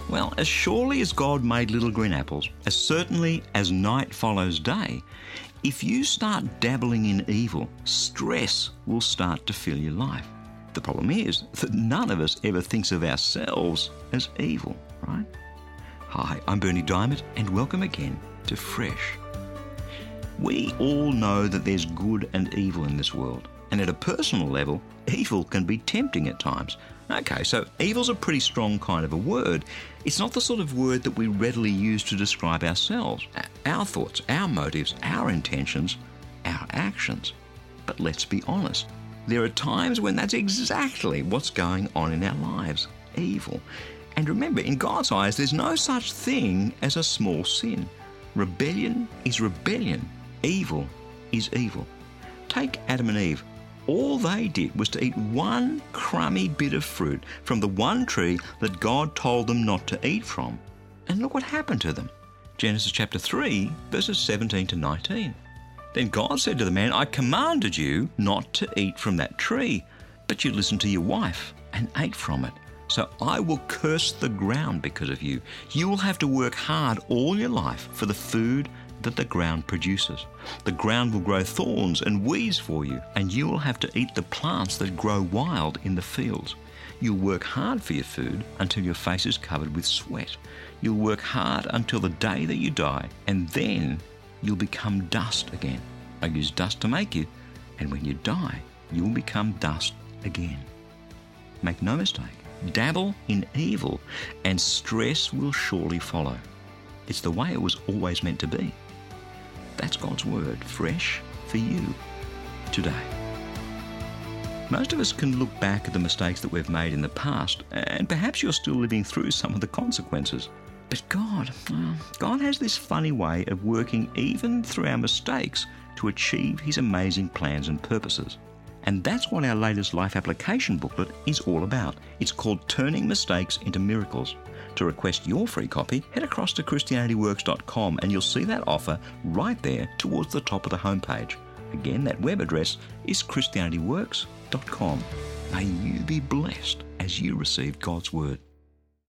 Well, as surely as God made little green apples, as certainly as night follows day, if you start dabbling in evil, stress will start to fill your life. The problem is that none of us ever thinks of ourselves as evil, right? Hi, I'm Berni Dymet, and welcome again to Fresh. We all know that there's good and evil in this world, and at a personal level, evil can be tempting at times. Okay, so evil's a pretty strong kind of a word. It's not the sort of word that we readily use to describe ourselves, our thoughts, our motives, our intentions, our actions. But let's be honest, there are times when that's exactly what's going on in our lives, evil. And remember, in God's eyes, there's no such thing as a small sin. Rebellion is rebellion. Evil is evil. Take Adam and Eve. All they did was to eat one crummy bit of fruit from the one tree that God told them not to eat from. And look what happened to them. Genesis chapter 3, verses 17 to 19. Then God said to the man, I commanded you not to eat from that tree, but you listened to your wife and ate from it. So I will curse the ground because of you. You will have to work hard all your life for the food that the ground produces. The ground will grow thorns and weeds for you, and you will have to eat the plants that grow wild in the fields. You'll work hard for your food until your face is covered with sweat. You'll work hard until the day that you die, and then you'll become dust again. I use dust to make you, and when you die, you'll become dust again. Make no mistake, dabble in evil, and stress will surely follow. It's the way it was always meant to be. That's God's word, fresh for you today. Most of us can look back at the mistakes that we've made in the past, and perhaps you're still living through some of the consequences. But God has this funny way of working even through our mistakes to achieve His amazing plans and purposes. And that's what our latest life application booklet is all about. It's called Turning Mistakes into Miracles. To request your free copy, head across to ChristianityWorks.com and you'll see that offer right there towards the top of the homepage. Again, that web address is ChristianityWorks.com. May you be blessed as you receive God's Word.